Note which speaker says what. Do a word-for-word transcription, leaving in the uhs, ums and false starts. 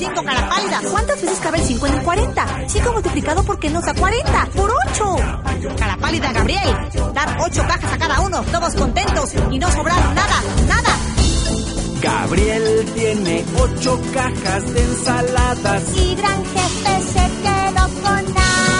Speaker 1: cinco, cara pálida.
Speaker 2: ¿Cuántas veces cabe el cinco en el cuarenta? cinco multiplicado por qué nos da cuarenta. ¡Por ocho!
Speaker 1: Cara pálida, Gabriel. Dar ocho cajas a cada uno, todos contentos y no sobrar nada, nada.
Speaker 3: Gabriel tiene ocho cajas de ensaladas
Speaker 4: y Gran Jefe se quedó con nada.